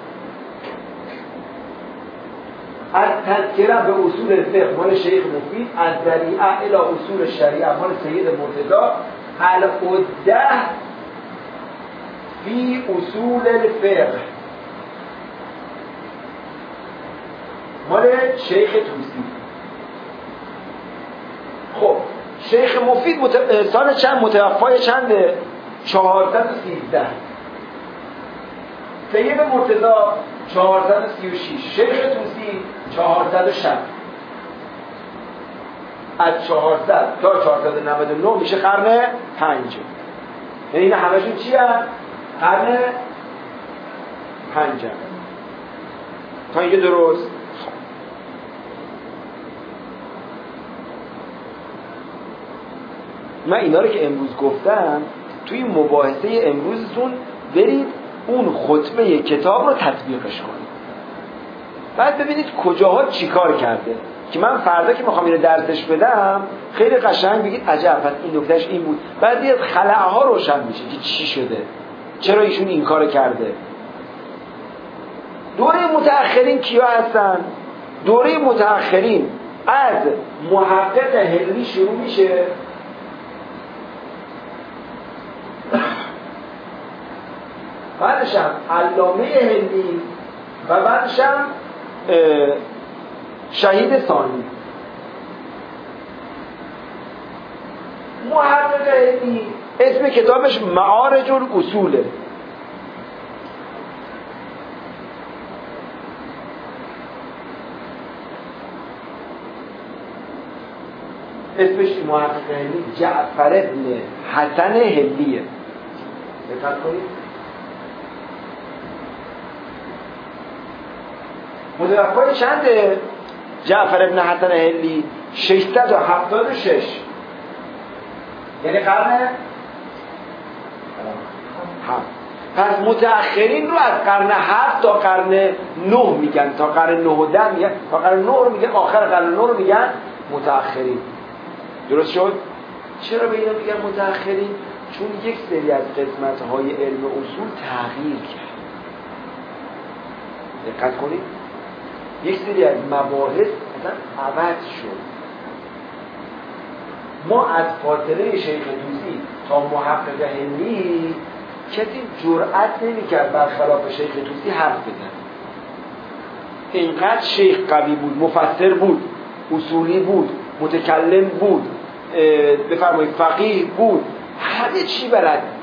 از تذکره به اصول الفقه مال شیخ مفید، از ذریعه الی اصول شریعه مال سید مرتضی، العده فی اصول الفقه مال شیخ توسی. خب شیخ مفید مت... سال چند متوفای چنده؟ چهارصد و سیزده. سید مرتضی چهارصد و سی و شش. شیخ توسی چهارصد و شصت. از چهارصد تا چهارصد و نود و نه میشه قرن پنج. یعنی این همشون چی هست؟ قرن پنج. تا اینجا درست؟ من اینا رو که امروز گفتم توی مباحثه امروزتون برید اون خطبه کتاب رو تطبیقش کنید، بعد ببینید کجاها چی کار کرده که من فردا که میخوام اینو درسش بدم خیلی قشنگ بگید عجب پس این نکتهش این بود. بعد دیگه خلأها روشن میشه که چی شده، چرا ایشون این کار کرده. دوره متأخرین کیا هستن؟ دوره متأخرین از محقق هندی شروع میشه بعدش هم علامه هندی و بعدش هم شهید ثانی. محقق هندی اسم کتابش معارج الاصوله. اسمش محقق هندی جعفر ابن حسن هندیه. دقت کنید متوفای چنده جعفر ابن حسن هندی؟ ششصد و هفتاد و شش. یعنی قرن هفت. پس متأخرین رو از قرن هفت تا قرن نه میگن، تا قرن نه و ده میگن، تا قرن نه رو میگن، آخر قرن نه رو میگن متأخرین. درست شد؟ چرا به اینا میگن متأخرین؟ چون یک سری از قسمت‌های علم اصول تغییر کرد. دقت کنید یک سری از مباحث اصلا عوض شد. ما از فاصله شیخ توسی تا محقق هندی کسی جرأت نمی‌کرد برخلاف شیخ توسی حرف بزنه. اینقدر شیخ قوی بود، مفسر بود، اصولی بود، متکلم بود، بفرمایید فقیه بود، همه چی بلد بود،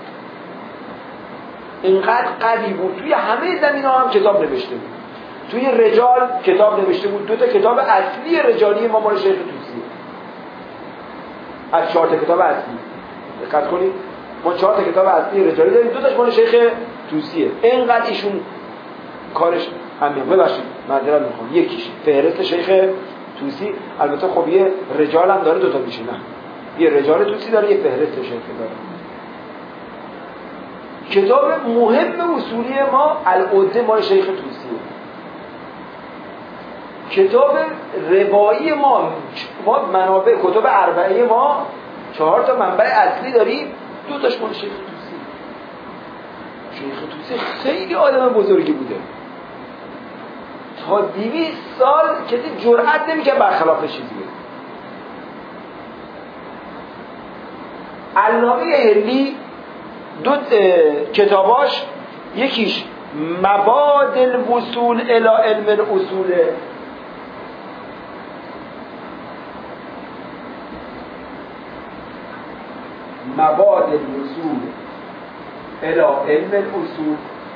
اینقدر قوی بود. توی همه زمینه‌ها هم کتاب نوشته بود. توی رجال کتاب نوشته بود. دو تا کتاب اصلی رجالی ما مال شیخ توسی، از چهار تا کتاب اصلی. دقت کنید ما چهار تا کتاب اصلی رجالی داریم، دو تاش مال شیخ توسیه. اینقدر ایشون کارش همین. ببخشید معذرت میخوام، یکیش فهرست شیخ توسی، البته خب یه رجال هم داره، دو تا میشه، نه یه رجال توسی داره، یه فهرست شیخ داره. کتاب مهم اصولی ما العده مال شیخ توسیه. کتاب روایی ما ما منابع کتاب اربعه ما چهار تا منبع اصلی داریم، دو تاش مال شیخ توسی. شیخ توسی خیلی آدم بزرگی بوده، تا دویست سال کسی جرأت نمی‌کنه برخلاف چیزی بگه. علامه هندی دو کتاباش یکیش مباد الوصول الی علم الاصول، مباد الوصول الى علم الاصول،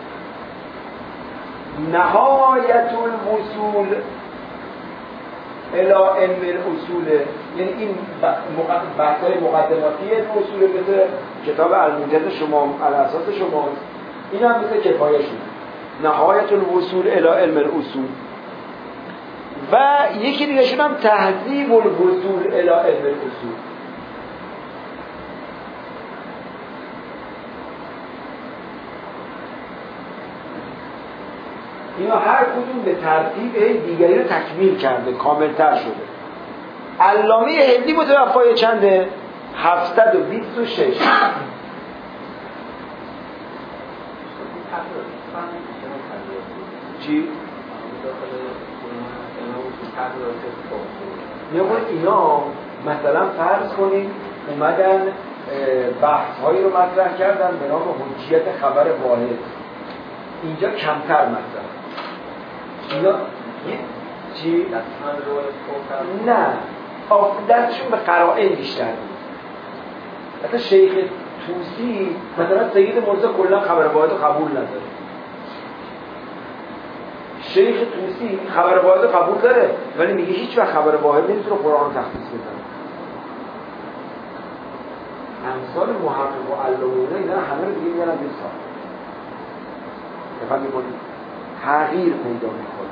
نهایت الوصول الى علم الاصول، یعنی این بحث‌های مقدماتی اصول مثل کتاب الموجز شما علی اساس شماست، این هم مثل کفایه شده نهایت الوصول الى علم الاصول. و یکی دیگه شون هم تهذیب الوصول الى علم الاصول. اینا هر کدوم به ترتیب دیگری رو تکمیل کرده، کاملتر شده. علامه هندی متوفای چنده؟ هفتصد و بیست و شش. چی؟ میگن اینا مثلا فرض کنیم اومدن بحث هایی رو مطرح کردن به نام حجیت خبر واحد، اینجا کمتر مطرح. اینا چی؟ نه، دستشون به قرائن بیشتر بود. حتی شیخ توسی مثلا سید مرزا کلا خبر واحد رو قبول نداره. شیخ توسی خبر واحد رو قبول داره ولی میگه هیچ وقت خبر واحد نمیتونه قرآن رو تخصیص بزنه. امثال محقق و علامه اینا همه رو دیگه میارن به سال دفعه میکنید تغییر پیدا میکنه،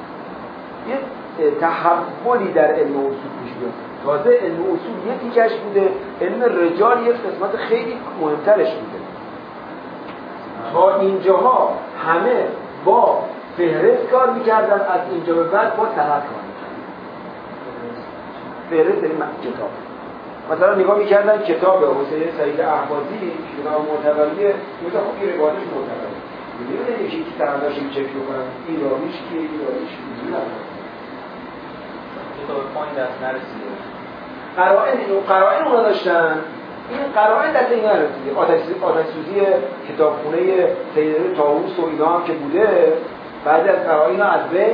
یه تحولی در علم اصول پیش بیاد. تازه علم اصول یه تیکش بوده، علم رجال یه قسمت خیلی مهمترش بوده. تا اینجاها همه با فهرست کار میکردن، از اینجا به بعد با سند کار میکردن. فهرست این کتاب مثلا نگاه میکردن کتاب حسین سعید احوازی کتاب معتبریه، مثلا خب این روایتش معتبره، میدونه یکی که سنداش این چک بکنن ایرانیش کیه ایرانیش کیه کتاب پایین دست نرسیده. قرائن اینو قرائن اونا داشتن، این قرائن دست اینا نرسیده. آتش آتش سوزی کتابخونه سید طاووس و اینا هم که بوده، بعد از قرائن از بین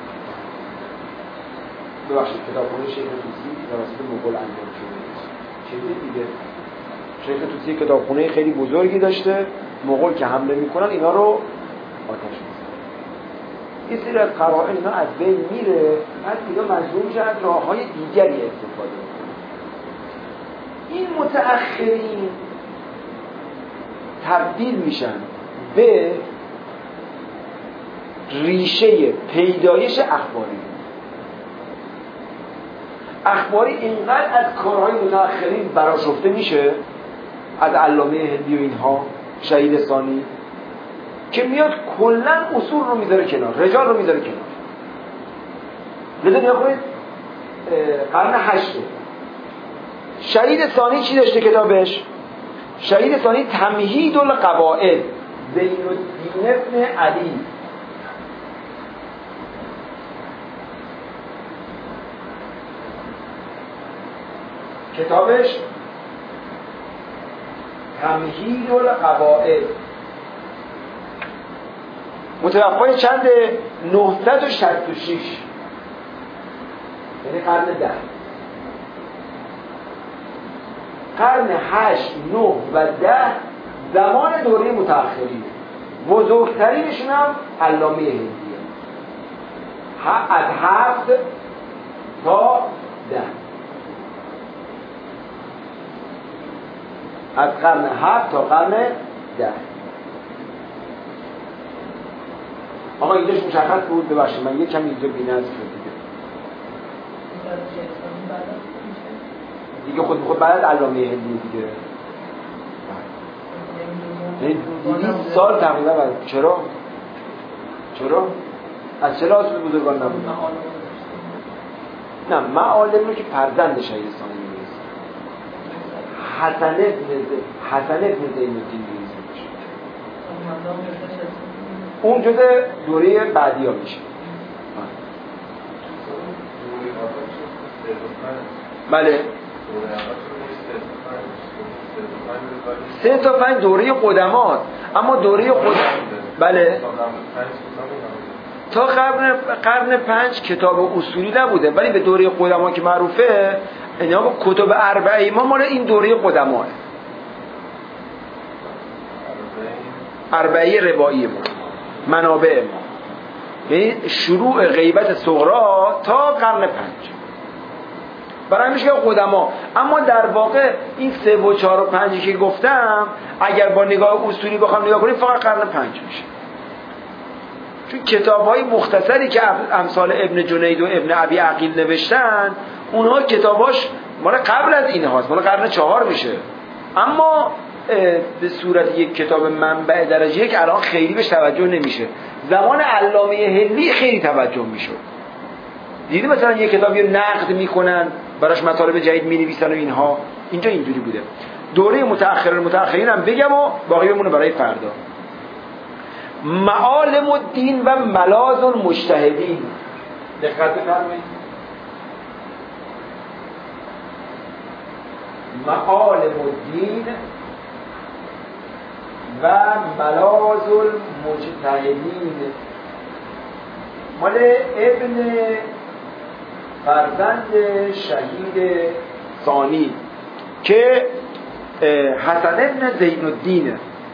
ببخشید کتابخونه شیخ توسی توسط مغول انجام شده. چیزی دیگه شیخ توسی کتابخونه خیلی بزرگی داشته، مغول که حمله میکنن اینا رو آتش میزنن. یه سری از قرائن اینا از بین میره، بعد اینا مجبور میشن از راههای دیگری استفاده کنن. این متأخرین تبدیل میشن به ریشه پیدایش اخباری. اخباری اینقدر از کارهای متأخرین برآشفته میشه، از علامه هندی و اینها، شهید ثانی، که میاد کلا اصول رو میذاره کنار، رجال رو میذاره کنار. لذا نیا کنید قرن هشته شهید ثانی چی داشته کتابش؟ شهید ثانی تمهید القواعد زین الدین ابن علی. کتابش تمهید القواعد متوفای چنده؟ نهصد و شصت و شش، یعنی قرن ده. قرن هشت، نه و ده زمان دوره متأخرین. بزرگترینشون هم علامه هندیه، از هفت تا ده، از قرن هفت تا قرن ده. آقا اینجاش مشخص بود، ببخشید من یک کمی اینجا بی‌نظم شد دیگه. دیگه خود خود بعد علامه هندی دیگه. دویست سال تقریبا بعد. چرا؟ چرا؟ از چه لحاظ بزرگان نبود؟ نه، معالم رو که فرزند شهید ثانی می‌نویسه. حسن ابن حسن ابن زین الدین می‌نویسه. اون جزء دوره بعدی ها میشه. بله، سه تا پنج دوره قدمات، اما دوره قدم بله تا قرن قرن پنج کتاب اصولی نبوده، ولی به دوره قدما که معروفه اینا با کتب اربعه ما مال این دوره قدماه. اربعی روایی ما، منابع ما، یعنی شروع غیبت صغرا تا قرن پنج. برای میشه قدما. اما در واقع این سه و چهار و پنجی که گفتم اگر با نگاه اصولی بخوام نگاه کنیم فقط قرن پنج میشه، چون کتاب‌های مختصری که امثال ابن جنید و ابن ابی عقیل نوشتن اونها کتاباش مال قبل از این هاست، مال قرن چهار میشه، اما به صورت یک کتاب منبع درجه یک الان خیلی بهش توجه نمیشه. زمان علامه هندی خیلی توجه میشد. دیدی مثلا یک کتابی نقد میکنن، براش مطالب جدید مینویسن و اینها، اینجا اینجوری بوده. دوره متأخر متأخرین هم بگم و باقی بمونه برای فردا. معالم الدین و ملاذ المجتهدین، دقت بفرمایید. معالم الدین و ملاذ المجتهدین مال ابن فرزند شهید ثانی که حسن ابن زین الدینه.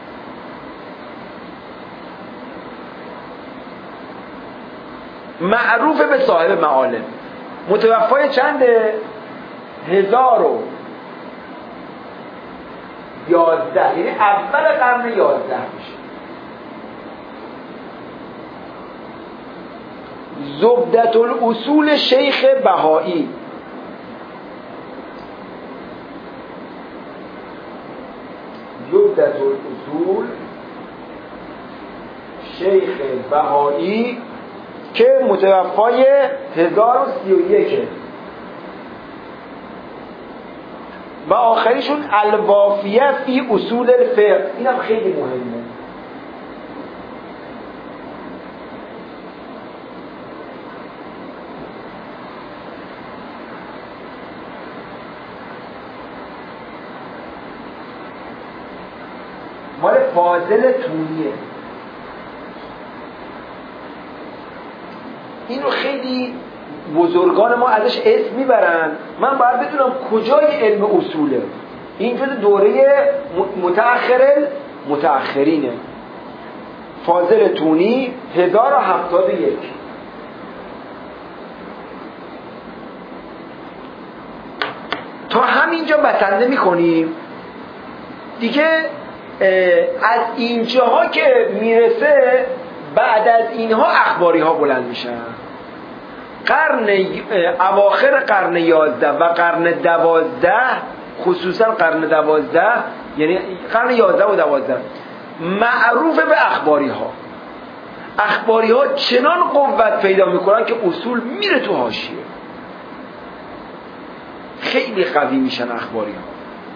معروف به صاحب معالم، متوفای چنده؟ هزار و یازده، یعنی اول قرن یازده میشه. زبدة الاصول شیخ بهایی، زبدة الاصول شیخ بهایی که متوفای هزار و سی و یک و آخریشون الوافیه فی اصول الفقه. اینم خیلی مهمه. مال فاضل تونیه. اینو خیلی بزرگان ما ازش اسم میبرن، من باید بدونم کجای علم اصوله. این جز دوره متأخر متأخرینه. فاضل تونی هزار و هفتاد و یک. تا همینجا بسنده میکنیم دیگه. از اینجاها که میرسه بعد از اینها اخباری ها بلند میشن. قرن اواخر قرن یازده و قرن دوازده، خصوصا قرن دوازده، یعنی قرن یازده و دوازده معروف به اخباری ها. اخباری ها چنان قوت پیدا میکنن که اصول میره تو حاشیه، خیلی قوی میشن اخباری ها.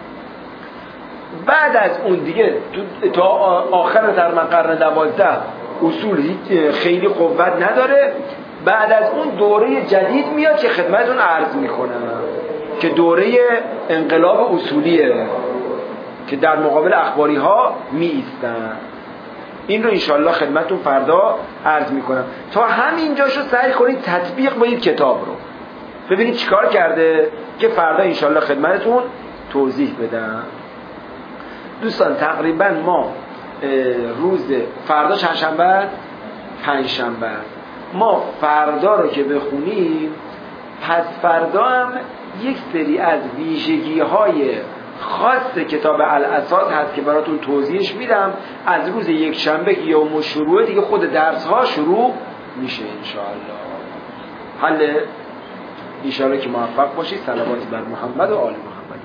بعد از اون دیگه تا آخر قرن دوازده اصول خیلی قوت نداره. بعد از اون دوره جدید میاد که خدمتتون عرض میکنم که دوره انقلاب اصولیه که در مقابل اخباری ها می ایستن. این رو انشالله خدمتتون فردا عرض میکنم. تا همینجاشو سعی کنید تطبیق کنید کتاب رو، ببینید چیکار کرده که فردا انشالله خدمتتون توضیح بدم. دوستان تقریبا ما روز فردا چهارشنبه پنجشنبه، ما فردا رو که بخونیم پس فردا هم یک سری از ویژگی های خاص کتاب الاساس هست که براتون توضیحش میدم. از روز یک شنبه که یوم شروعه دیگه خود درس ها شروع میشه انشاءالله. حل انشاءالله که موفق باشید. صلوات بر محمد و آل محمد.